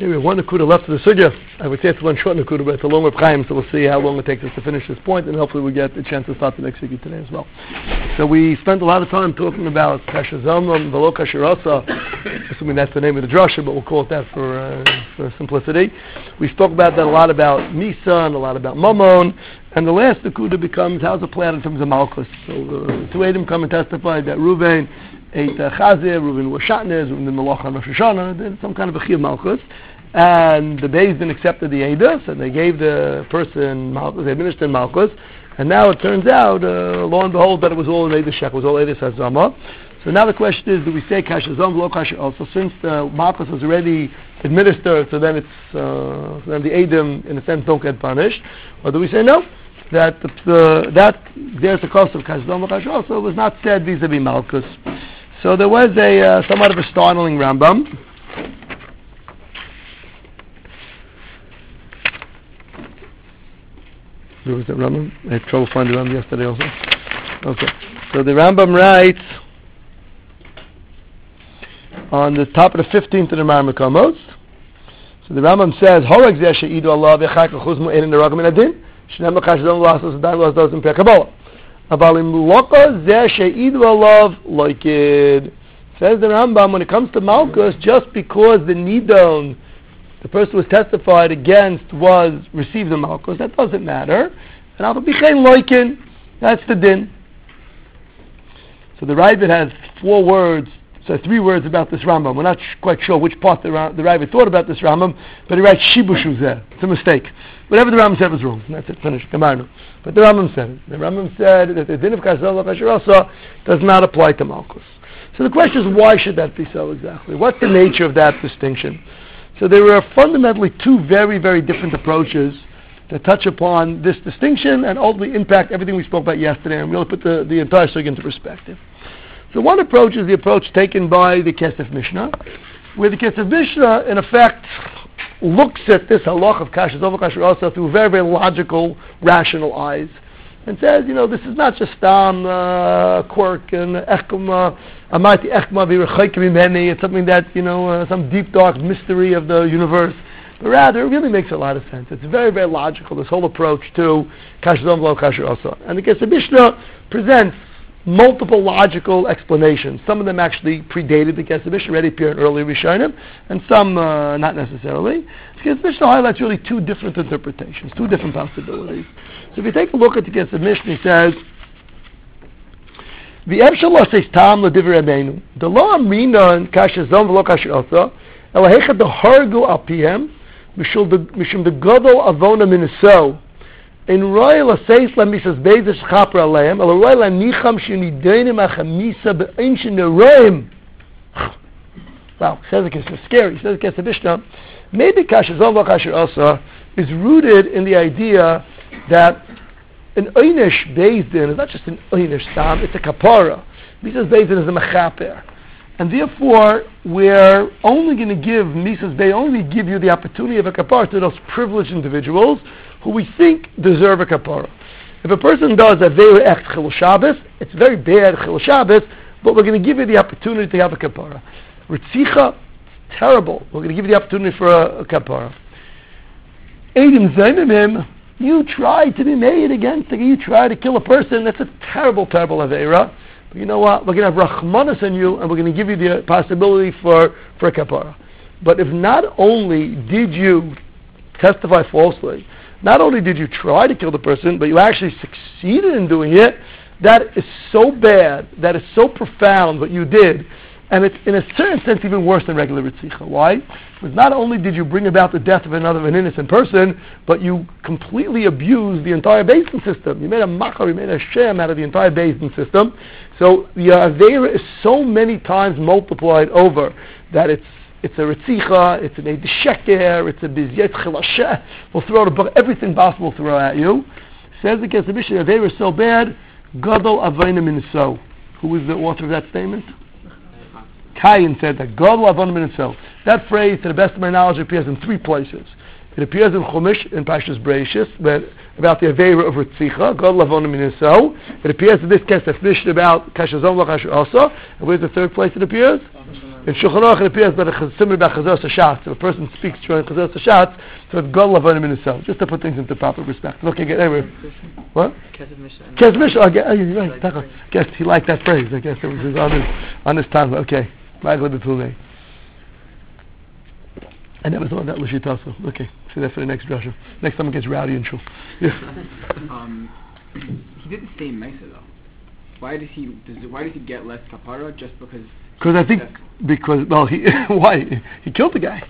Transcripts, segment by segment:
Okay, we have one nakuda left of the sugya. I would say it's one short nakuda, but it's a long Reb Chaim, so we'll see how long it takes us to finish this point, and hopefully we get the chance to start the next sugya today as well. So we spent a lot of time talking about kasher zomim, velo kasher asa, assuming that's the name of the drasha, but we'll call it that for simplicity. We spoke about that a lot about Misa and a lot about Mammon, and the last nakuda becomes how's it play out in terms of Malchus. So the two Edom come and testify that Reuven ate Chazir, Reuven was Shatnez, Reuven did Malach on Rosh Hashanah, did some kind of a Chiyav Malchus. And the Beis Din accepted the Eidos, and they gave the person Malchus, they administered Malchus, and now it turns out, lo and behold, that it was all an Eidos Shech, it was all Eidos Hazama. So now the question is, do we say Kasher Zom, Lo Kasher also? Since the Malchus was already administered, so then then the Eidim, in a sense, don't get punished, or do we say no? That there's the cost of Kasher Zom, Lo Kasher also was not said vis-a-vis Malchus. So there was a somewhat of a startling Rambam. Where was that Rambam? I had trouble finding the Rambam yesterday also. Okay. So the Rambam writes on the top of the 15th of the Mar Mekomos. So the Rambam says, Horeg zeh she'idu Allah v'chak l'chuzmu ein in the ragam in adin, shneim l'kashadon l'asas v'dan l'asas in per Kabbalah. Aval im loka zeh she'idu Allah loikid. Says the Rambam, when it comes to Malchus, just because the Nidon, the person who was testified against, received the Malchus, that doesn't matter. And Al B'chein Loikin, that's the din. So the Ravid has three words about this Rambam. We're not quite sure which part the Ravid thought about this Rambam, but he writes Shibushu Zeh. It's a mistake. Whatever the Rambam said was wrong. That's it, finished. But the Rambam said it. The Rambam said that the din of Kasher Asa does not apply to Malchus. So the question is, why should that be so exactly? What's the nature of that distinction? So there are fundamentally two very, very different approaches that touch upon this distinction and ultimately impact everything we spoke about yesterday, and we'll put the entire sugya into perspective. So one approach is the approach taken by the Kesef Mishnah, where the Kesef Mishnah, in effect, looks at this halach of Kasher Zov Kasher Asa through very, very logical, rational eyes, and says, this is not just quirk and echkuma, amati echkuma v'rechayk mimeni. It's something that some deep dark mystery of the universe, but rather it really makes a lot of sense. It's very, very logical. This whole approach to Kasher Zom Lo Kasher Asa, and the Kesef Mishnah presents multiple logical explanations. Some of them actually predated the Kesef Mishnah, already appear in early Rishonim, and some not necessarily. The Kesef Mishnah highlights really two different interpretations, two different possibilities. So if you take a look at the Kesef Mishnah, he says, "The Evshalah says Tam l'divrei Rabbeinu. The law Amrina and Kasher Zom v'lo Kasher Asa elahecha the hargu al pihem mishum the gadol avona minaso." In royal says la misas bezes chaper aleim el royal nicham shenidenim achamisa be'ancient neroim. Wow, says it's scary. Says the Kesef Mishnah. Maybe Kasher Zom v'lo Kasher Asa is rooted in the idea that an Einish Beis Din is not just an Einish Stam, it's a Kapara. Misas Beis Din is a Mechaper. And therefore, we're only going to give Misas Beis, only give you the opportunity of a Kapara to those privileged individuals who we think deserve a Kapara. If a person does a very echt Chil Shabbos, it's very bad Chil Shabbos, but we're going to give you the opportunity to have a Kapara. Ritzicha, terrible. We're going to give you the opportunity for a Kapara. Eidim Zainimim, you try to be made against it. You try to kill a person. That's a terrible, terrible Aveira. But you know what? We're going to have Rachmanas on you, and we're going to give you the possibility for a kapara. But if not only did you testify falsely, not only did you try to kill the person, but you actually succeeded in doing it, that is so bad, that is so profound what you did, and it's in a certain sense even worse than regular Ritzicha. Why? Because not only did you bring about the death of an innocent person, but you completely abused the entire Beis Din system. You made a machar, you made a shem out of the entire Beis Din system. So the Aveira is so many times multiplied over that it's a Ritzicha, it's an Eid Sheker, it's a Bizyet Chilasheh. We'll throw everything possible to throw at you. Says the Kesef Mishnah, Aveira is so bad, Gadol Avayna Minso. Who is the author of that statement? Kayin said that Gadol Avayna Minso. That phrase, to the best of my knowledge, appears in three places. It appears in Chumash, in Parshas Bereishis, about the Aveira of Ritzicha, Gadol Avayna Minso. It appears in this Kesef Mishnah about Kasher Zom Lo Kasher Asa. And where's the third place it appears? In Shulchan Aruch it appears that it's similar about Chazos HaShatz. If a person speaks during Chazos HaShatz, so it's Gadol Avonim in itself. Just to put things into proper perspective. Okay, anyway. What? Kesef Mishnah. You're right. I guess he liked that phrase. I guess it was on his tongue. Okay. I never thought of that Lashitasu. Okay, see that for the next drasha. Next time it gets rowdy in shul. Yeah. He did the same Mesa though. Why does he get less kapara just because? Because why he killed the guy.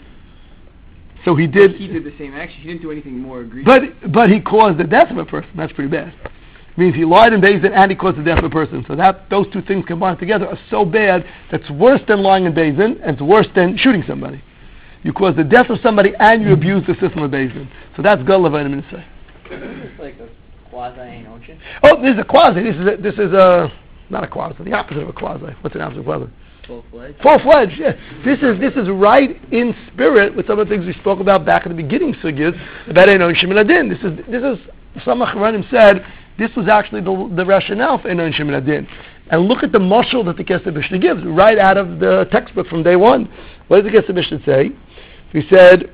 So he did. He did the same action. He didn't do anything more egregious. But he caused the death of a person. That's pretty bad. It means he lied in Beis Din and he caused the death of a person. So those two things combined together are so bad that's worse than lying in Beis Din and it's worse than shooting somebody. You cause the death of somebody and you abuse the system of Beis Din. So that's Gadol Avonim in itself. Is this like a quasi-anointed? Oh, this is a quasi. This is not a quasi. The opposite of a quasi. What's an opposite of a quasi? Full-fledged? Full-fledged, yeah. This is right in spirit with some of the things we spoke about back at the beginning sugyas about Einon Shemin Adin. This is some Acharanim said this was actually the rationale for Einon Shemin Adin. And look at the mashal that the Kesef Mishnah gives right out of the textbook from day one. What does the Kesef Mishnah say? He said,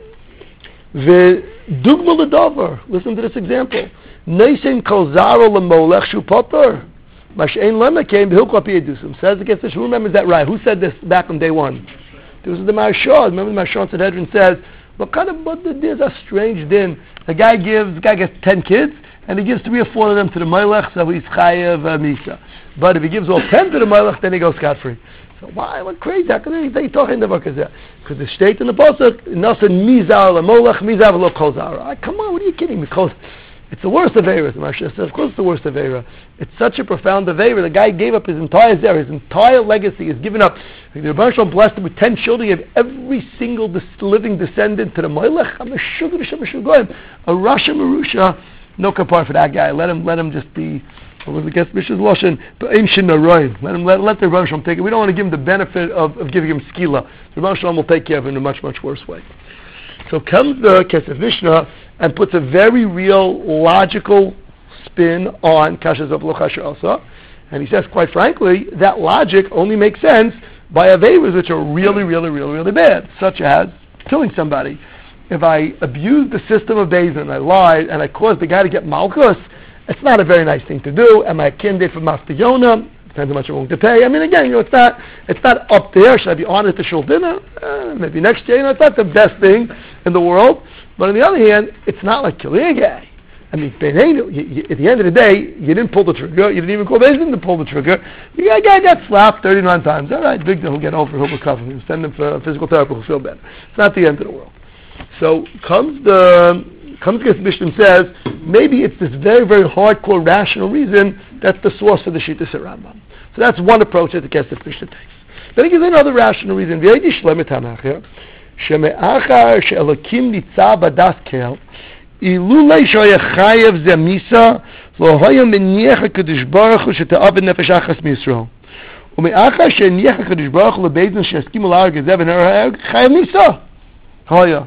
"V'dugma l'davar." Listen to this example. Neisen kol zaro l'molech shu poter. Mashein lema came b'hilkot piyedusum. Says the Kesef Mishnah. Who remembers that right? Who said this back on day one? This was the Marshal. Remember the Marshal Sanhedrin says, "What kind of there's a strange din? The guy gets 10 kids." And he gives 3 or 4 of them to the Melech, so he's Chayev Misa. But if he gives all 10 to the Melech, then he goes scot-free. So why? What crazy? How can they talk in the book? Because the state in the pasuk, Nasan Mizar LaMolech, Mizar Lo Kol Zara. Come on, what are you kidding me? Because it's the worst of Aveira. The Mashiach says, of course it's the worst of Aveira. It's such a profound Aveira. The guy gave up his entire zera, his entire legacy is given up. The Rebbe Shalom blessed him with 10 children. He gave every single living descendant to the Melech. A Rasha Marusha. No kapar for that guy. Let him just be. What was the guest Mish's lashon? Let the Rebbe Shalom take it. We don't want to give him the benefit of giving him skila. The Rebbe Shalom will take care of him in a much worse way. So comes the Kesef Mishnah and puts a very real logical spin on Kashas of Lo Kasher Asa, and he says, quite frankly, that logic only makes sense by aveiros which are really bad, such as killing somebody. If I abuse the system of Beis Din, I lied, and I caused the guy to get malchus, it's not a very nice thing to do. Am I a candidate for Mastiyona? Depends how much I'm willing to pay. I mean, again, it's not up there. Should I be honored to shul dinner? Maybe next year. It's not the best thing in the world. But on the other hand, it's not like killing a guy. I mean, at the end of the day, you didn't pull the trigger. You didn't even call Beis Din to pull the trigger. The guy got slapped 39 times. All right, big deal. He'll get over. He'll recover. He'll send him for physical therapy. He'll feel better. It's not the end of the world. So comes the Mishnah and says maybe it's this very hardcore rational reason that's the source for the Shittas Rambam. So that's one approach that the Kesef Mishnah takes. Then he gives another rational reason. Sheme'achar she'elokim nitzav badas kel ilulei shoyechayev zemisa lo hoya meniach HaKadosh Baruch Hu sheta'avad nefesh achas miYisrael ume'achar she'niach HaKadosh Baruch Hu lebeis din she'yaskim l'har gezev v'ner chayev misa hoya.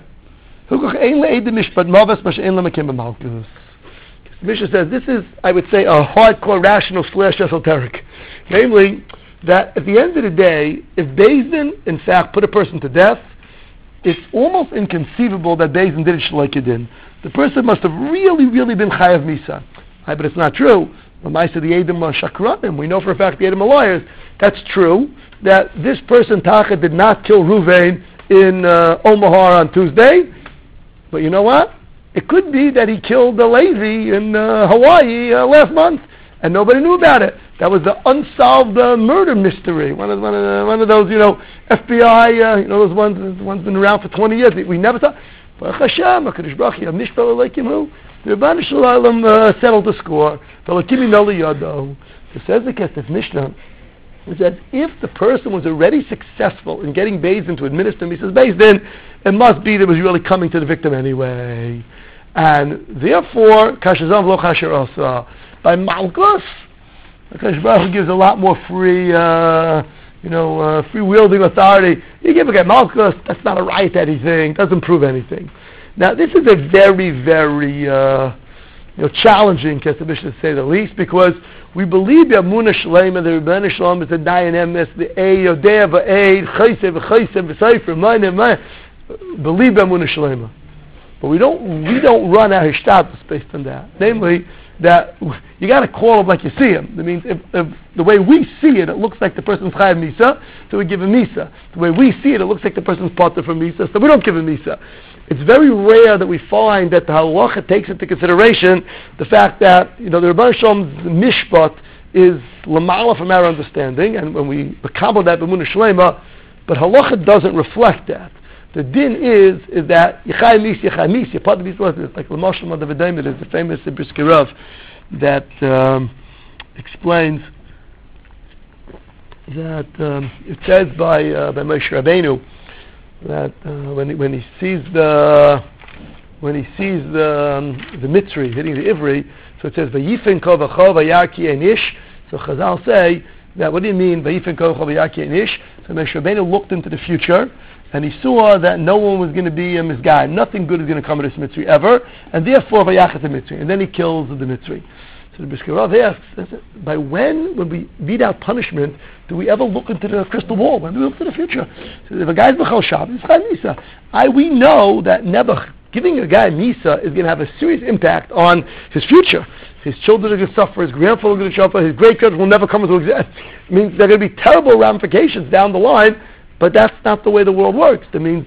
Mishnah says this is, I would say, a hardcore rational / esoteric. Namely, that at the end of the day, if Beis Din, in fact, put a person to death, it's almost inconceivable that Beis Din did it sh'lo kedin. The person must have really been chayav misa. But it's not true. The Maisa the Edom are shakranim. We know for a fact the Edom are liars. That's true. That this person Tacha did not kill Ruvain in Omaha on Tuesday. But you know what? It could be that he killed the Levi in Hawaii last month, and nobody knew about it. That was the unsolved murder mystery. One of those, FBI, those ones been around for 20 years. We never saw. Baruch Hashem, HaKadosh Baruch Hu, Mishpel Elokim Hu. The Rebbeinu Shalom settled the score. It says the Kesef Mishnah. It says if the person was already successful in getting Beis Din to administer him, he says Beis Din, it must be that it was really coming to the victim anyway. And therefore, Kashazam Lo Kasher Asa. By Malchus, Kadosh Baruch Hu gives a lot more free wielding authority. You give a guy Malchus, that's not a right anything, doesn't prove anything. Now, this is a very challenging, Kesef Mishnah to say the least, because we believe the Amunah Shalema, the Rebbeinu Shalom, is the Dayan Emes, the Ei, Yodea, V'Eid, Chaysev, V'Chaysev, V'Sayfer, Ma'ane, believe the Amunah Shalema. But we don't run our Hishtatus based on that. Namely, that you got to call him like you see him. That means if the way we see it, it looks like the person's Chayav Misa, so we give him Misa. The way we see it, it looks like the person's Potter from Misa, so we don't give him Misa. It's very rare that we find that the halacha takes into consideration the fact that the Rebbeinu Shalom's mishpat is lamala from our understanding, and when we accomplish that b'munah shlema, but halacha doesn't reflect that. The din is that yichai mis, part of these words is like l'mashal madavidayim. It is the famous Brisker Rav that explains that it says by Moshe Rabbeinu that when he sees the Mitzri hitting the Ivri, so it says Vayifin kol v'chol v'yaki enish. So Chazal say that, what do you mean Vayifin kol v'chol v'yaki enish? So Moshe Rabbeinu looked into the future and he saw that no one was going to be a misguy, nothing good is going to come of this Mitzri ever, and therefore v'yachet the Mitzri, and then he kills the Mitzri. So the Brisker Rav asks, by when we beat out punishment, do we ever look into the crystal ball? When do we look to the future? So if a guy's b'chol Shabbos, it's Chayav Misa. We know that never giving a guy Misa is going to have a serious impact on his future. His children are going to suffer, his grandfather is going to suffer, his great-grandchildren will never come into existence. It means there are going to be terrible ramifications down the line, but that's not the way the world works. That means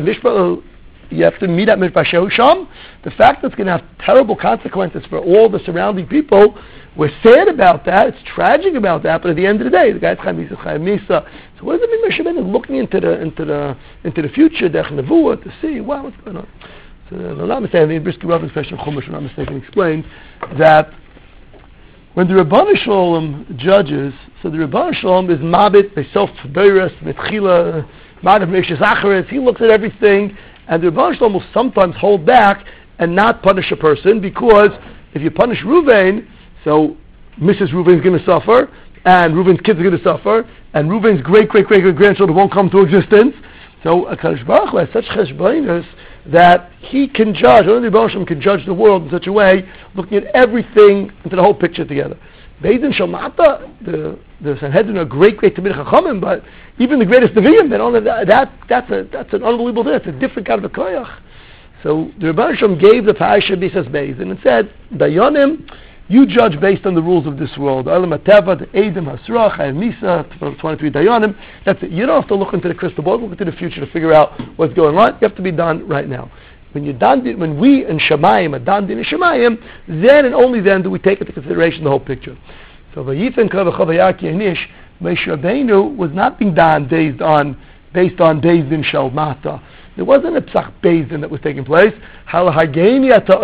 you have to meet at Mishpah Sham. The fact that it's going to have terrible consequences for all the surrounding people, we're sad about that, it's tragic about that, but at the end of the day, the guy's Chayav Misa. So what does it mean Moshe Rabbeinu is looking into the future, Derech Nevuah, to see, wow, what's going on? So I'm not mistaken, the Brisker Rav expression Chumash, if I'm not mistaken, explains that when the Rebbeinu Shalom judges, so the Rebbeinu Shalom is Mabit, Besof, Beiras, Metchila, Madav, Meshach, Zacharis, he looks at everything, and the Rebbeinu Shalom will sometimes hold back and not punish a person, because if you punish Ruvain, so Mrs. Ruvain is going to suffer, and Ruvain's kids are going to suffer, and Ruvain's great-great-great-grandchildren won't come to existence. So HaKadosh Baruch Hu has such cheshbonos that he can judge, only the Rebbeinu Shalom can judge the world in such a way, looking at everything, into the whole picture together. Beis Din Shel Mata, the Sanhedrin are great Talmidei Chachamim, but even the greatest Nevi'im, they don't have that's an unbelievable thing. It's a different kind of a koyach. So the Rebbeinu Shalom gave the parasha Bisas Beis Din and said, Dayanim, you judge based on the rules of this world. Olam HaTeva, the Eidim, Hasra, Chayav Misa, 23 Dayanim. That's it. You don't have to look into the crystal ball, look into the future to figure out what's going on. You have to be done right now. When we in Shemayim are done in Shemayim, then and only then do we take into consideration the whole picture. So Vayifin kol v'chol v'yaki enish, Moshe Rabbeinu was not being done based on Beis Din Shel Mata. There wasn't a Psach Beis Din that was taking place. How did he kill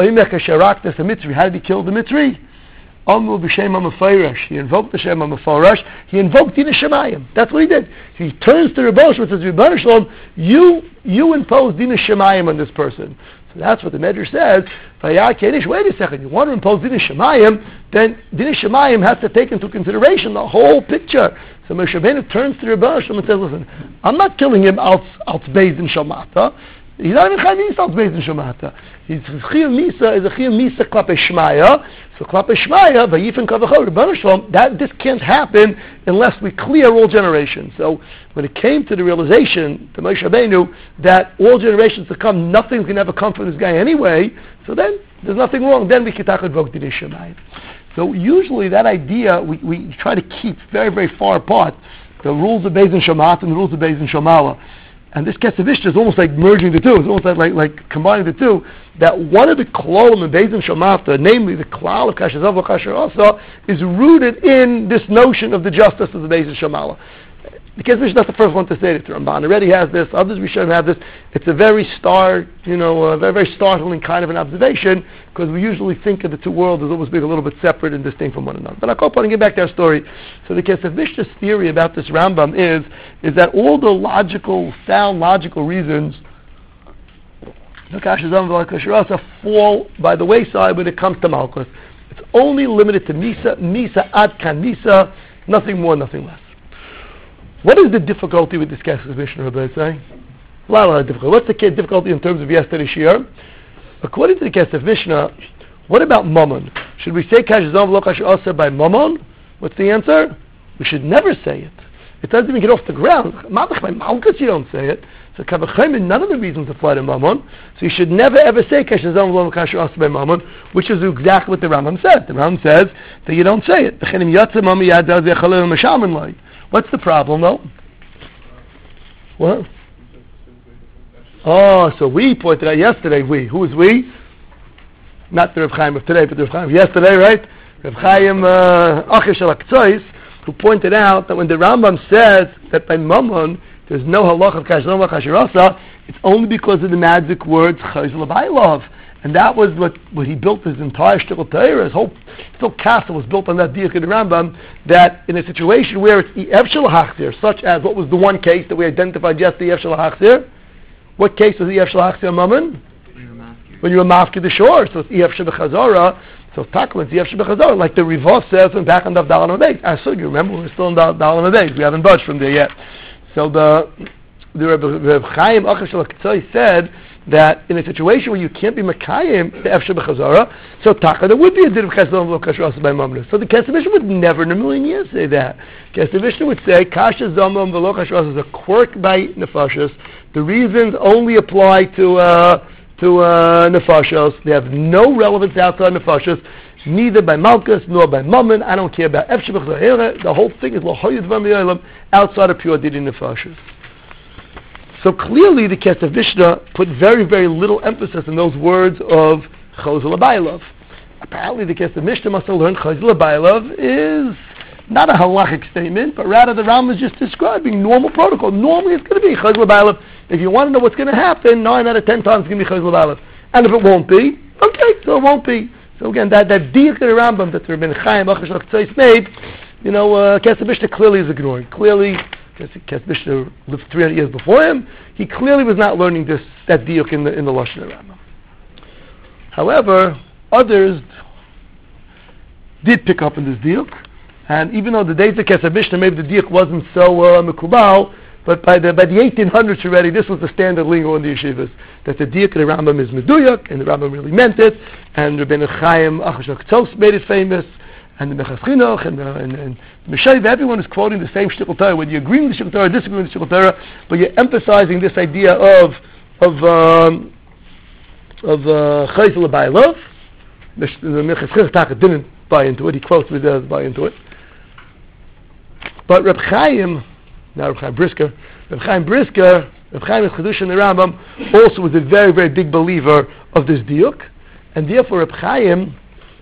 the Mitzri? He invoked the Shem HaMeforash. He invoked Din Shemayim. That's what he did. He turns to Rebbeinu Shalom and says, Rebbeinu Shalom, you impose Din Shemayim on this person. So that's what the Medrash says. Wait a second, you want to impose Din Shemayim, then Din Shemayim has to take into consideration the whole picture. So Moshe Rabbeinu turns to Rebbeinu Shalom and says, listen, I'm not killing him out Beis Din Shel Mata. He's not even Chayav Misa out Beis Din Shel Mata. His Chayav Misa is a Chayav Misa Klapei Shmaya. So Klapei Shmaya, Vayifin kol v'chol, Rebbeinu Shalom, this can't happen unless we clear all generations. So when it came to the realization to Moshe Rabbeinu that all generations to come, nothing's going to ever come from this guy anyway, so then there's nothing wrong. Then we can talk about Din Shemayim. So usually that idea, we try to keep very, very far apart the rules of Beis Din Shel Mata and the rules of Beis Din Shel Mala. And this Kesef Mishnah is almost like merging the two. It's almost like combining the two. That one of the klolim in Beis Din Shel Mata, namely the klal of Kasher Zav Kasher Asa, is rooted in this notion of the justice of the Beis Din Shel Mala. The Kesef Mishnah is not the first one to say it. The Ramban already has this. Others we shouldn't have this. It's a very very, very startling kind of an observation, because we usually think of the two worlds as almost being a little bit separate and distinct from one another. But I'll go on and get back to our story. So the Kesef Mishnah's theory about this Rambam is that all the sound logical reasons fall by the wayside when it comes to Malchus. It's only limited to Misa, Ad Kan Misa, nothing more, nothing less. What is the difficulty with this Kesef Mishnah, Rabbi say? A lot of difficulty. What's the difficulty in terms of yesterday's year? According to the Kesef Mishnah, What about mammon? Should we say kasher zon v'lo kasher asa by mammon? What's the answer? We should never say it. It doesn't even get off the ground. By malchus you don't say it. So kavachayim, none of the reasons apply to mammon. So you should never ever say kasher zon v'lo kasher asa by mammon, which is exactly what the Rambam said. The Rambam says that you don't say it. What's the problem though? What? Oh, so we pointed out yesterday. Who is we? Not the Reb Chaim of today, but the Reb Chaim of yesterday, right? Reb Chaim Acher Shel HaKtzois, who pointed out that when the Rambam says that by mammon there's no halach of kasher zon kasher asa, it's only because of the magic words chayz l'bailov, and that was what he built his entire shtickle Torah. His whole castle was built on that diuk of the Rambam. That in a situation where it's ef shel hachzir, such as what was the one case that we identified yesterday, ef shel hachzir. What case was ef shel hachzir mammon? When you were mafkid the shore, so it's ef shel b'chazara. So takla, it's ef shel b'chazara, like the Rivos says in back on the Dalam Abeis. I saw you remember we're still in Dalam Abeis. We haven't budged from there yet. So the Reb Chaim Acher Shel HaKtzois said that in a situation where you can't be Makayim the ef shel b'chazara, so takla there would be a din of kasher zon v'lo kasher asa by mammon. So the Kesef Mishnah would never in a million years say that. Kesef Mishnah would say kasher zon v'lo kasher asa is a quirk by nefashos. The reasons only apply to nefashos. They have no relevance outside nefashos, neither by malchus nor by mammon. I don't care about ef shel b'chazara. The whole thing is l'hoyed v'am yolam outside of pure didi nefashos. So clearly, the Kesef Mishnah put very, very little emphasis on those words of chayz l'bailov. Apparently, the Kesef Mishnah must have learned chayz l'bailov is not a halachic statement, but rather the Rambam is just describing normal protocol. Normally, it's going to be chayz l'bailov. If you want to know what's going to happen, 9 out of 10 times it's going to be chayz l'bailov. And if it won't be, okay, so it won't be. So again, that diuk of the Rambam that Rabbi Chaim Acher Shel HaKtzois made, Kesef Mishnah clearly is ignoring. Clearly, Kesef Mishnah lived 300 years before him. He clearly was not learning that diuk in the Lashon Rambam. However, others did pick up in this diuk, and even though the days of Kesef Mishnah maybe the diuk wasn't so mekubal, but by the 1800s already, this was the standard lingo in the yeshivas, that the diuk of the Rambam is meduyak, and the Rambam really meant it, and Rabbi Chaim Acher Shel HaKtzois made it famous, and the Mechas Chinuch and Meshav, everyone is quoting the same shtickle Torah, whether you agree with the shtickle Torah or disagree with the shtickle Torah, but you're emphasizing this idea of chayz l'bailov. The Mechas Chinuch didn't buy into it. He quotes me does buy into it. But Reb Chaim, not Reb Chaim Brisker, Reb Chaim is Chedush in the Rambam, also was a very, very big believer of this diuk, and therefore Reb Chaim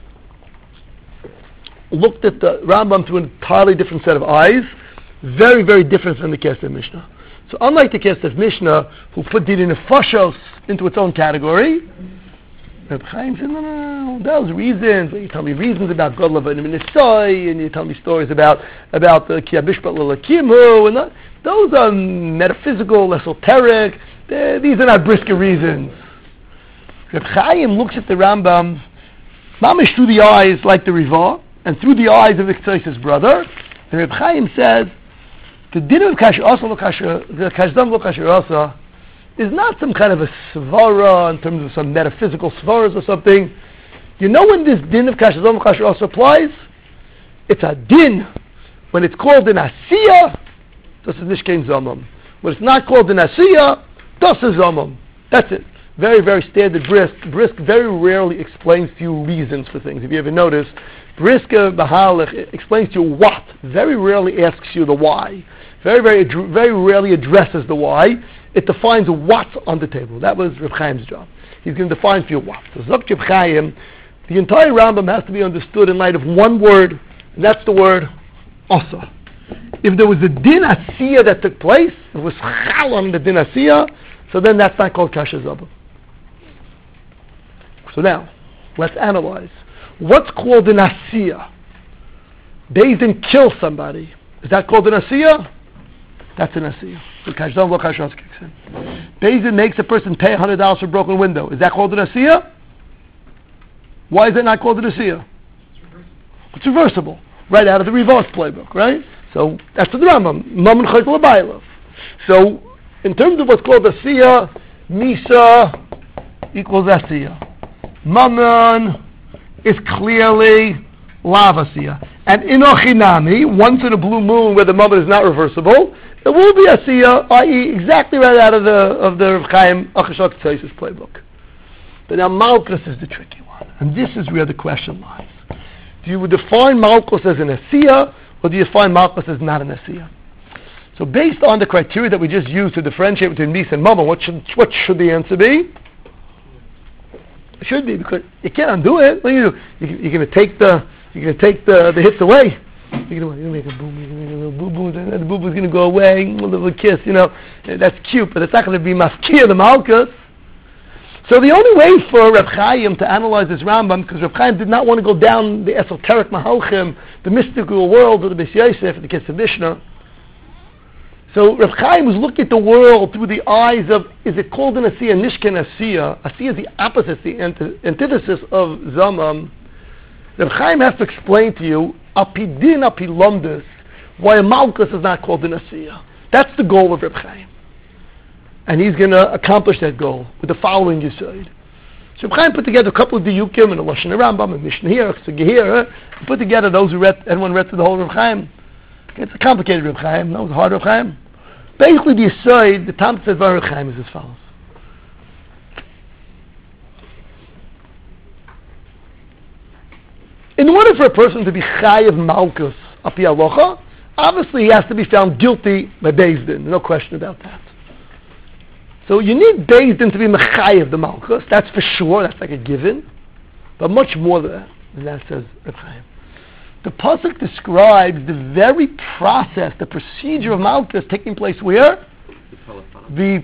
looked at the Rambam through an entirely different set of eyes, very, very different from the Kesef Mishnah. So unlike the Kesef Mishnah, who put Didi Nefashos into its own category, Reb Chaim said, no, those reasons, you tell me reasons about Godla V'Nisoy, and you tell me stories about the Kiabishpat L'Lakimu, and those are metaphysical, esoteric, these are not Brisker reasons. Reb Chaim looks at the Rambam, mamish through the eyes like the Rivah, and through the eyes of the Ktsois' brother, and Reb Chaim says, the din of kasher asa lo kasher asa is not some kind of a svara in terms of some metaphysical svaras or something. You know when this din of kasher lo kasher asa applies? It's a din. When it's called an asiyah, das is nishkein zamam. When it's not called an asiyah, das is zamam. That's it. Very, very standard Brisk very rarely explains to you reasons for things. If you ever notice, Brisker Bahalach explains to you what, very rarely asks you the why. Very rarely addresses the why. It defines what's on the table. That was Reb Chaim's job. He's going to define for you what. So Zok Reb Chaim, the entire Rambam has to be understood in light of one word, and that's the word Asa. If there was a din asiyah that took place, it was chal on the din asiyah, so then that's not called kasher zabah. So now, let's analyze. What's called an asiyah? Beis Din kills somebody. Is that called an asiyah? That's an asiyah. So kasher zabah lo kasher asa kicks in. Beis Din makes a person pay $100 for a broken window. Is that called an asiyah? Why is it not called an asiyah? It's reversible. Right out of the reverse playbook, right? So that's the Rambam. Mammon chayz l'bailov. So in terms of what's called asiyah, misa equals asiyah. Mammon is clearly lav asiyah. And in ochinami, once in a blue moon where the moment is not reversible, it will be asiyah, i.e. exactly right out of the Reb Chaim Achashot Tzaisis playbook. But now Malkus is the tricky one, and this is where the question lies. Do you define Malkus as an asiyah, or do you define Malkus as not an asiyah? So based on the criteria that we just used to differentiate between Mis and Mama, what should the answer be? It should be, because you can't undo it. What do you do? You're going to take the hits away. You're going to make a boom, you're going to make a little boo-boo, and the boo-boo's going to go away, a little kiss, that's cute, but it's not going to be mafkir, the Malkus. So the only way for Reb Chaim to analyze this Rambam, because Reb Chaim did not want to go down the esoteric mahalchim, the mystical world of the Beis Yosef, the Kesef Mishnah. So Reb Chaim was looking at the world through the eyes of, is it called an asiyah, nishken asiyah? Asiyah is the opposite, the antithesis of zamam. Reb Chaim has to explain to you, apidin apilomdus, why a malchus is not called an asiyah. That's the goal of Reb Chaim. And he's going to accomplish that goal with the following yesod. So Reb Chaim put together a couple of diyukim and a Lashon Rambam and Mishnah here, Sugihir, put together those who read, everyone read through the whole Reb Chaim. It's a complicated Reb Chaim, no, it's a hard Reb Chaim. Basically the yesod, the Tam says Reb Chaim is as follows. In order for a person to be chayav malchus api halacha, obviously he has to be found guilty by Beis Din, no question about that. So you need Beis Din to be mechayev the malchus, that's for sure, that's like a given. But much more than that says Reb Chaim. The pasuk describes the very process, the procedure of malchus taking place where? The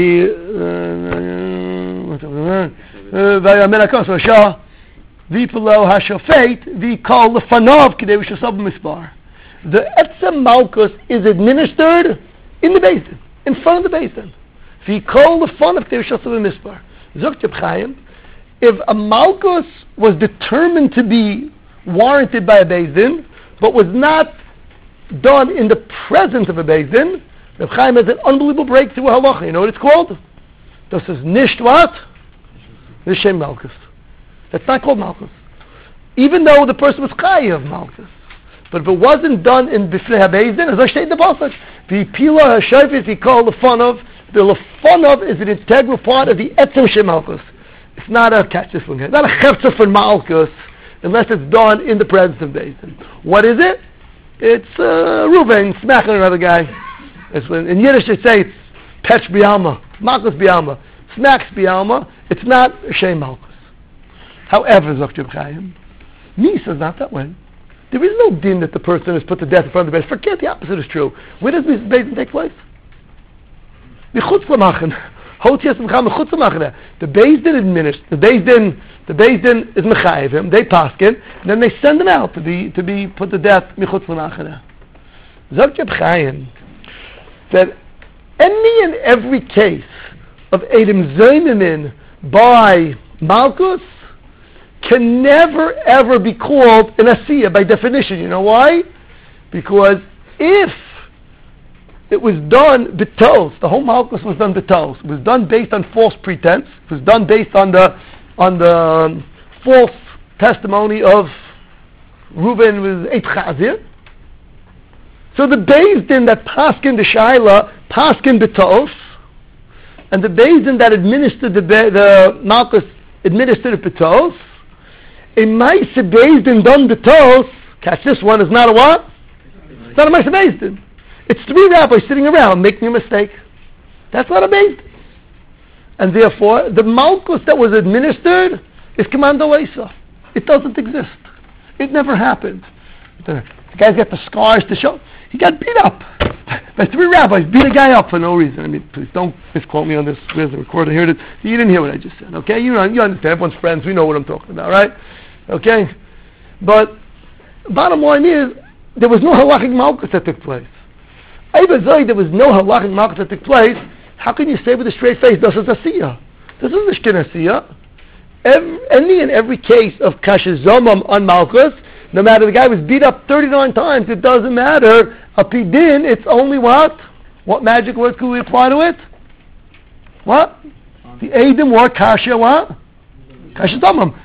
etzem malchus is administered in the Beis Din, in front of the Beis Din. If a malchus was determined to be warranted by a Beis Din, but was not done in the presence of a Beis Din, Reb Chaim has an unbelievable breakthrough halacha. You know what it's called? This is nisht what? Nishem malchus. That's not called malchus. Even though the person was chayav malchus. But if it wasn't done in b'fnei ha-Beis Din, as I state in the pasuk, v'pila ha-shayfet v'kol lefanov, the lefanov is an integral part of the etzem shem malchus. It's not a catch this one, it's not a chefza for malchus, unless it's done in the presence of Beis Din. What is it? It's Reuven smacking another guy. It's when, in Yiddish they say it's pech bialma, malchus bialma, smacks bialma. It's not shem malchus. However, Zok Reb Chaim, Misa is not that way. There is no din that the person is put to death in front of the Beis Din. Forget, the opposite is true. Where does Beis Din take place? The Beis Din administers. The Beis Din is mechayivim. They paskin, and then they send them out to be put to death. Michutz l'machane. Zok Reb Chaim that any and every case of Edom Zaynimin by Malchus can never ever be called an asiyah by definition. You know why? Because if it was done betos, the whole Malchus was done betos. It was done based on false pretense. It was done based on the false testimony of Reuven was Eit Chazir. So the Beis Din that paskin the Shaila, paskin betos, and the Beis Din that administered the Malchus administered the betos, a Maisa Beis Din done betos, catch this one, is not a what? It's not a Maisa Beis Din. It's three rabbis sitting around making a mistake. That's not a Beis Din. And therefore, the Malchus that was administered is Commando Eisa. It doesn't exist. It never happened. The guy's got the scars to show. He got beat up by three rabbis. Beat a guy up for no reason. I mean, please don't misquote me on this. Where's the recorder? Here it is. You didn't hear what I just said, okay? You understand. Everyone's friends. We know what I'm talking about, right? Okay? But bottom line is, there was no halachic malchus that took place. There was no halachic malchus that took place. How can you say with a straight face, this is asiyah? This is a shkin asiyah. Any and every case of kashizomam on malchus, no matter the guy was beat up 39 times, it doesn't matter. A pidin, it's only what? What magic words could we apply to it? What? The Edom or kasha what? Kashizomam.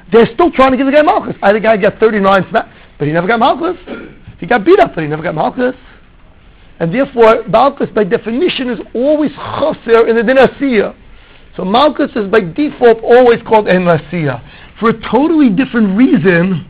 they're still trying to give the guy Malchus. I think the guy got 39 smacks, but he never got Malchus. He got beat up, but he never got Malchus. And therefore, Malchus by definition is always chaser in the din asiyah. So Malchus is by default always called en asiyah for a totally different reason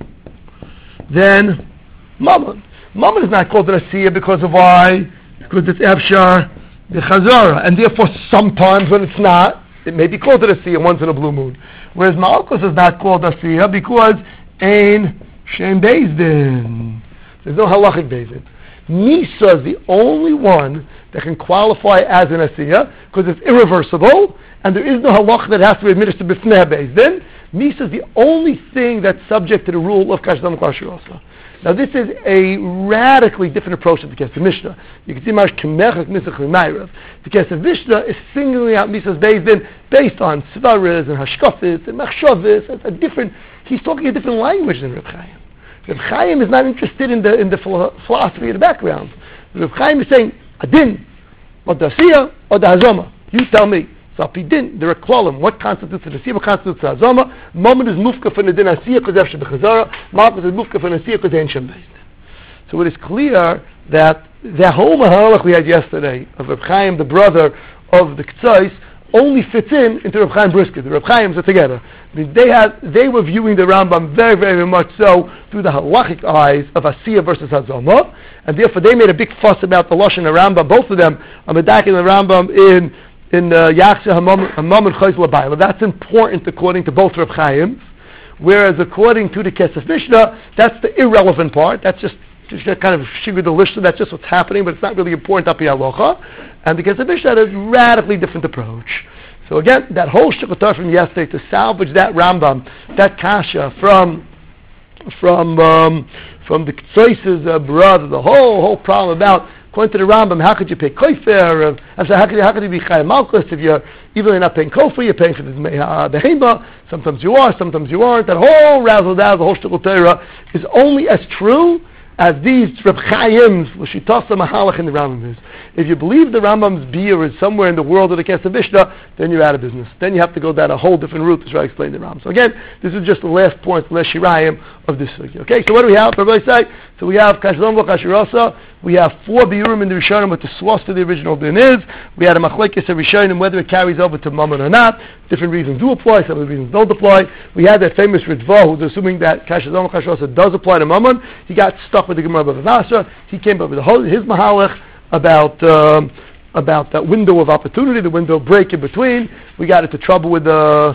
than Mammon. Mammon is not called an asiyah because of why? Because it's Efshar the Chazara, and therefore sometimes when it's not, it may be called an asiyah once in a blue moon. Whereas Malchus is not called asiyah because ein shem beis din. There's no halachic beis din. Misa is the only one that can qualify as an asiyah because it's irreversible and there is no halach that has to be administered b'fnei beis din. Misa is the only thing that's subject to the rule of kasher dam kasher also. Now this is a radically different approach to the Kesef Mishnah. You can see Marsh Kemechak Misach L'Mayrav. The Kesef Mishnah is singling out Misa's beis din based on Svaris and Hashkafis and Machshavis. It's a different. He's talking a different language than Reb Chaim. Reb Chaim is not interested in the philosophy of the background. Reb Chaim is saying Adin, or the Asiyah, or the Hazama. You tell me. So Apidin, there are klalim. What constitutes an Asiyah? What constitutes a Hazama? Moment is mufka from the din Asiyah because Efshar b'Chazara. Malchus is mufka from the Asiyah because Ein Shem beis din. So it is clear that the whole mahalach we had yesterday of Reb Chaim, the brother of the K'tzais, only fits into Reb Chaim Brisker. The Reb Chaims are together. I mean, they were viewing the Rambam very, very much so through the halachic eyes of Asiyah versus Hazama, and therefore they made a big fuss about the Lashon and Rambam. Both of them are medaking the Rambam in Yaksha Hamam and Chayz L'Bayla. That's important according to both Reb Chaims, whereas according to the Kesef Mishnah, that's the irrelevant part. That's just kind of shigud the that's just what's happening, but it's not really important up halacha. And the Kesef Mishnah had a radically different approach. So again, that whole shikutah from yesterday to salvage that Rambam, that kasha from the Ktsois' brother, the whole problem about according to the Rambam, how could you pay kofer? How could you be chayim malchus if you're even not paying kofer, you're paying for the behema? Sometimes you are, sometimes you aren't. That whole razzle dazzle, the whole shtickle Torah is only as true as these Reb Chaim's l'shitasa mahalach in the Rambam is. If you believe the Rambam's beer is somewhere in the world of the Kesef Mishnah, then you're out of business. Then you have to go down a whole different route to try to explain the Rambam. So again, this is just the last point, the last shirayim of this sugya. Okay, so what do we have? Everybody say. So we have kashlom v'kashirasa. We have 4 biurim in the Rishonim, what the source to the original din is. We had a machlekes of Rishonim, whether it carries over to Mammon or not. Different reasons do apply, some of the reasons don't apply. We had that famous Ritva, who's assuming that kashlom v'kashirasa does apply to Mammon. He got stuck with the Gemara Bava Basra. He came up with his mahalach about that window of opportunity, the window break in between. We got into trouble with the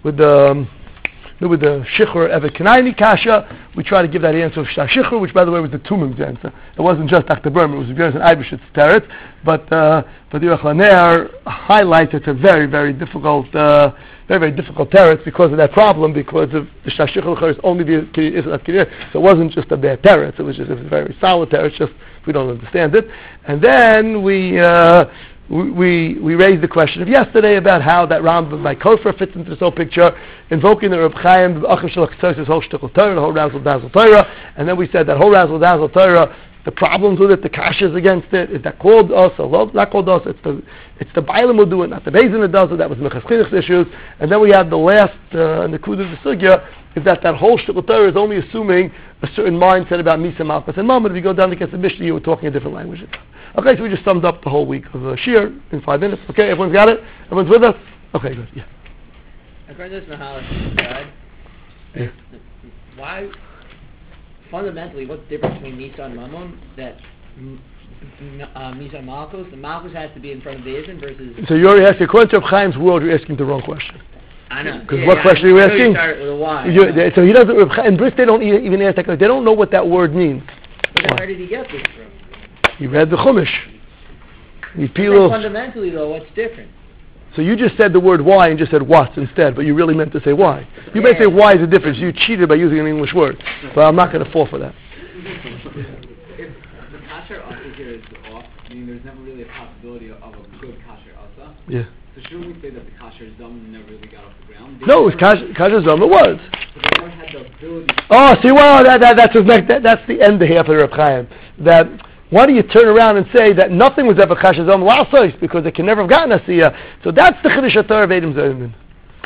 Shichur Evet Kanaini Kasha. We tried to give that answer of Shichur, which by the way was the Tumim's answer. It wasn't just Dr. Berman, it was Björn and Eibishit's Teretz, but the Yerach Laner highlights it's a very, very difficult teretz because of that problem, because of the Shichur is only the Israt Kiriyah, so it wasn't just a bad teretz, it was a very solid teretz, just we don't understand it. And then we raised the question of yesterday about how that Rambam by Kofar fits into this whole picture, invoking the Reb Chaim, the Achim Shalach Tzos' whole shtickle Torah, the whole Razzle Dazzle Torah, and then we said that whole Razzle Dazzle Torah, the problems with it, the kashas against it, is that called us, or not called us, it's the Bailam who do it, not the Beis Din who does it, that was Mechas Chinuch's issues, and then we had the last Nakuda of the Sugya, is that whole shtickle Torah is only assuming a certain mindset about Misa Malchus and Mammon. If you go down to Kesef Mishnah, you were talking a different language. Okay, so we just summed up the whole week of Shir in 5 minutes. Okay, everyone's got it? Everyone's with us? Okay, good. Yeah. According to this Mahalach God, Yeah. why, fundamentally, what's the difference between Misa and Mammon? That Misa and Malchus, the Malchus has to be in front of the Izin versus... So you already asked, according to Reb Chaim's world, you're asking the wrong question. I know. Because what question are you asking? You start with a why. So he doesn't, in Bris, they don't even ask that question. They don't know what that word means. But then where did he get this from? He read the Chumash. Fundamentally, though, what's different? So you just said the word why and just said what instead, but you really meant to say why. You may say why is the difference. You cheated by using an English word. But I'm not going to fall for that. If the kasher asa here is off, I mean, there's never really a possibility of a good kasher asa. Yeah. So shouldn't we say that the kasher zam never really got off the ground? No, it was kasher zam. It was. But they never had the ability. Oh, see, well, that's the end half of the Reb Chaim. That why do you turn around and say that nothing was ever kasher zam l'asos because they can never have gotten asiyah? So that's the chiddush Torah of Edom Zayman.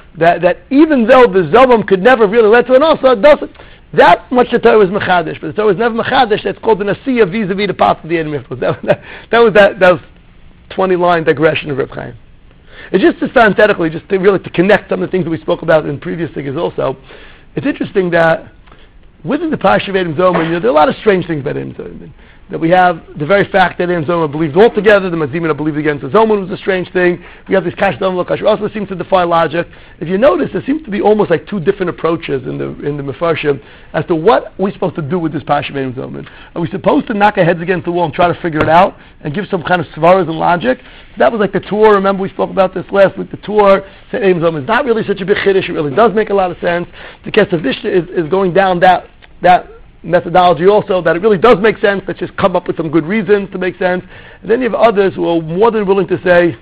that even though the Zomim could never really lead to an also, it doesn't. That much the Torah was Mechadish, but the Torah was never Mechadish. That's called an Asiyah vis-a-vis the path of the enemy. That was 20-line digression of Reb Chaim. It's just parenthetically, just to really to connect some of the things that we spoke about in previous things also. It's interesting that within the Parsha of Edom Zomer, there are a lot of strange things about Edom Zomer. That we have the very fact that Edom Zomer believed altogether, the Mazimina believed against the Zomer was a strange thing. We have this Kash Zomer Lo Kasher also seems to defy logic. If you notice, there seems to be almost like two different approaches in the Mefarshim as to what we're supposed to do with this Parsha of Edom Zomer. Are we supposed to knock our heads against the wall and try to figure it out and give some kind of svaras and logic? So that was like the Torah. Remember we spoke about this last week. The Torah said Edom Zomer is not really such a big chiddush. It really does make a lot of sense. The Kesef Vishna is going down that methodology also, that it really does make sense. Let's just come up with some good reasons to make sense. And then you have others who are more than willing to say,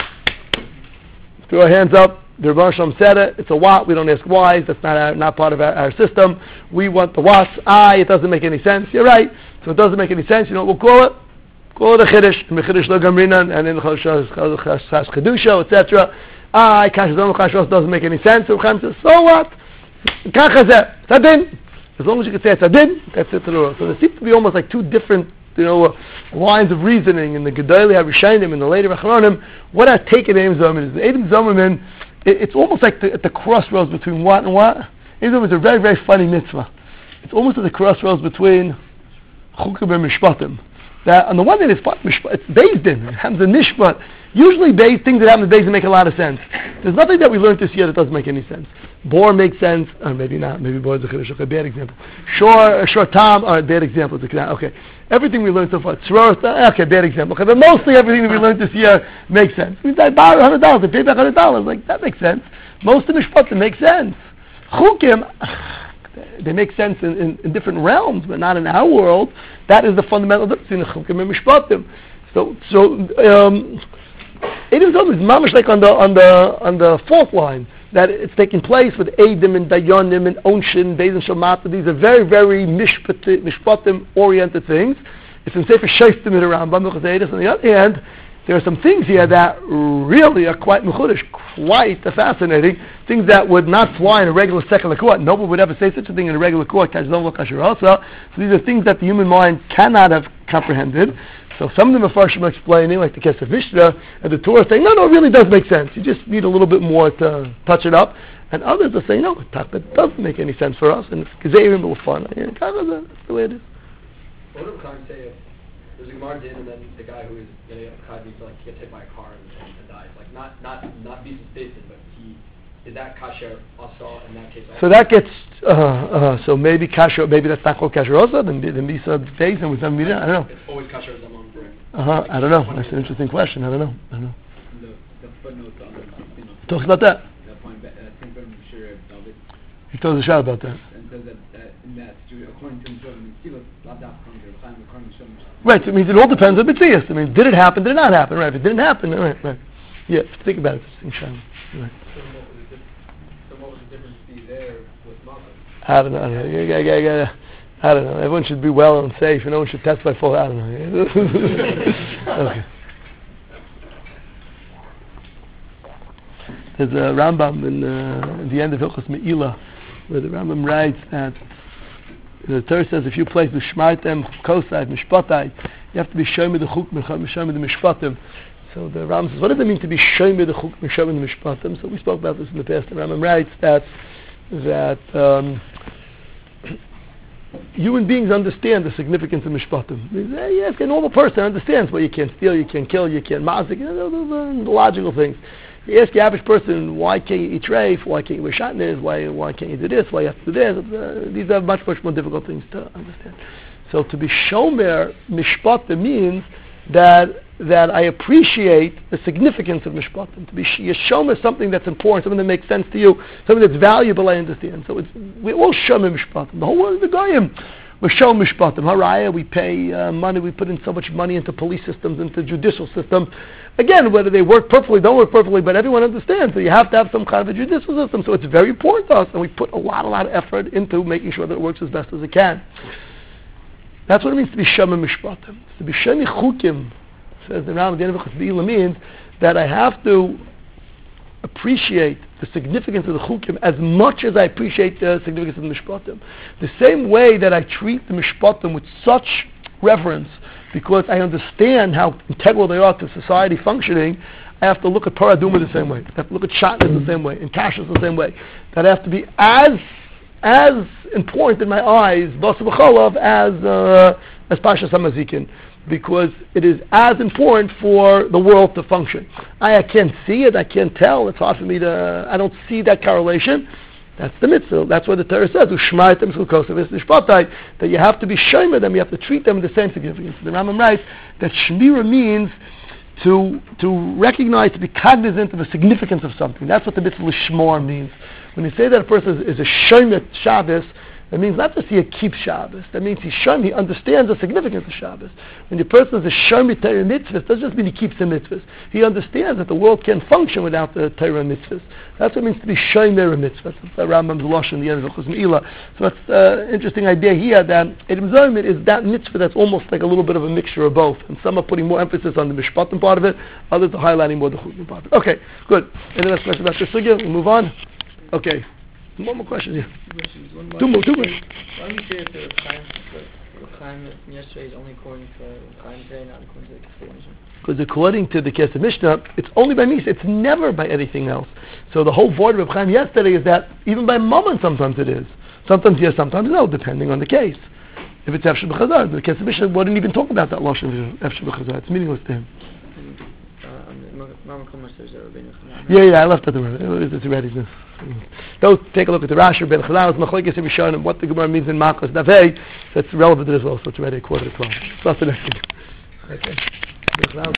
throw our hands up, the Rebbeinu Shalom said it, it's a what, we don't ask why, that's not part of our system. We want the what's, it doesn't make any sense. You're right, so it doesn't make any sense. You know what we'll call it? Call it a chiddush, Mechidush Lo Gamrinan, and in the Chas Chedusha, etc. Kash Zom Kash doesn't make any sense. So what? Kach Hazeh, Tadin. As long as you can say it's Adin, that's it. So there seems to be almost like two different, lines of reasoning in the Gedolei HaRishayim and the later Achronim. What I take in Edom Zomer is the Edom Zomer, it's almost like at the crossroads between what and what. Edom Zomer is a very, very funny mitzvah. It's almost at the crossroads between Chukim and Mishpatim. That on the one hand it's Beis Din, it happens in Mishpat. Usually things that happen in Beis Din make a lot of sense. There's nothing that we learned this year that doesn't make any sense. Bor makes sense, or maybe not. Maybe Bor is a chiddush. Okay, bad example. Shor Tam, bad example. Okay, everything we learned so far. Okay, bad example. Okay, but mostly everything that we learned this year makes sense. I mean, I borrowed $100, I paid back $100. Like that makes sense. Most of the mishpatim make sense. Chukim, they make sense in different realms, but not in our world. That is the fundamental difference between the chukim and mishpatim. So Edom Zomer is mamish like on the fault line. That it's taking place with Edom and Dayanim and Onshin, Beis and Shamata. These are very, very mishpatim-oriented things. It's in Sefer Shoftim in the Rambam. On the other hand, there are some things here that really are quite mechudesh, quite fascinating. Things that would not fly in a regular secular court. Nobody would ever say such a thing in a regular court. So these are things that the human mind cannot have comprehended. So some of the Mefarshim are explaining, like the Kesef Vishna, and the Torah saying, no, it really does make sense. You just need a little bit more to touch it up. And others are saying, no, it doesn't make any sense for us, and it's Gezeirim will fun. That's the way it is. What would Khan say if there's a Gemara din and then the guy who is getting up needs to gets hit by a car and dies? Like not Beis Din, but is that kasher also in that case? So that gets so maybe kasher, maybe that's not called kasher also. Then Misa Beis and with them I don't know. It's always kasher Zaman. I don't know. That's an interesting question. I don't know. The footnote on He talks about that. That point, I think I'm sure David. He told the shah about that. And says that in that according to himself, right. So it means it all depends on B'tzias. I mean, did it happen? Did it not happen? Right. If it didn't happen, right. Yeah. Think about it. Inshallah. Right. So what would the difference be there with Mama? I don't know. I don't know. Everyone should be well and safe, and no one should testify for. I don't know. Okay. There's a Rambam in the end of Hilchos Me'ilah, where the Rambam writes that the Torah says if you place B'shmartem, Kosai, Mishpatai, you have to be Shomer the Chuk, Shomer the Mishpatim. So the Rambam says, what does it mean to be Shomer the Chuk, Shomer the Mishpatim? So we spoke about this in the past. The Rambam writes that human beings understand the significance of mishpatim. Yes, a normal person understands, well, you can't steal, you can't kill, you can't mazik, those are the logical things. You ask the average person, why can't you eat treif, why can't you wear shatnez, why can't you do this, why you have to do this? These are much more difficult things to understand. So to be shomer mishpatim means that I appreciate the significance of mishpatim. To be shomer something that's important, something that makes sense to you, something that's valuable, I understand. So we're all shomer mishpatim. The whole world is the goyim. We're shomer mishpatim. Haraya, we pay money, we put in so much money into police systems, into judicial systems. Again, whether they work perfectly, don't work perfectly, but everyone understands. So you have to have some kind of a judicial system. So it's very important to us, and we put a lot of effort into making sure that it works as best as it can. That's what it means to be shomer mishpatim. To be shomer chukim, says the Rambam, the end of Chas Be'ilah means that I have to appreciate the significance of the chukim as much as I appreciate the significance of the mishpatim. The same way that I treat the mishpatim with such reverence, because I understand how integral they are to society functioning, I have to look at Torah Aduma the same way. I have to look at Shatnez the same way, and Kashrus the same way. That I have to be as important in my eyes, Basar B'Chalav, as Pashas HaMazikin, because it is as important for the world to function. I can't see it, I can't tell, it's hard for me to, I don't see that correlation. That's the mitzvah. That's what the Torah says. That you have to be shomer them, you have to treat them with the same significance. The Rambam writes that shmira means to recognize, to be cognizant of the significance of something. That's what the mitzvah lishmor means. When you say that a person is a shomer Shabbos, that means not just he keeps Shabbos. That means he understands the significance of Shabbos. When the person is a shomer Torah mitzvahs, it doesn't just mean he keeps the mitzvahs. He understands that the world can't function without the Torah mitzvahs. That's what it means to be shomer mitzvahs. That's the Rambam's Lashon in the end of the Chuzim. So it's an interesting idea here that Edom Zayimid is that mitzvah that's almost like a little bit of a mixture of both. And some are putting more emphasis on the mishpatim part of it, others are highlighting more the chukim part of it. Okay, good. Any last question about this sugya? We'll move on. Okay. One more question here. Two more. Why don't you say that the Chaim yesterday is only according to Chaim today, not according to the Kesef Mishnah? Because according to the Kesef Mishnah, it's only by Misa. It's never by anything else. So the whole void of Chaim yesterday is that even by Mammon sometimes it is. Sometimes yes, sometimes no, depending on the case. If it's Efshel B'Chazar, the Kesef Mishnah wouldn't even talk about that Lashon Efshel B'Chazar. It's meaningless to him. Yeah, I left that there. It's already. Don't take a look at the Rashi, Ben Chalal, Machlekes Rishonim, what the Gemara means in Makos Davei. That's relevant as well. So it's already 11:45. So that's the next thing. Okay.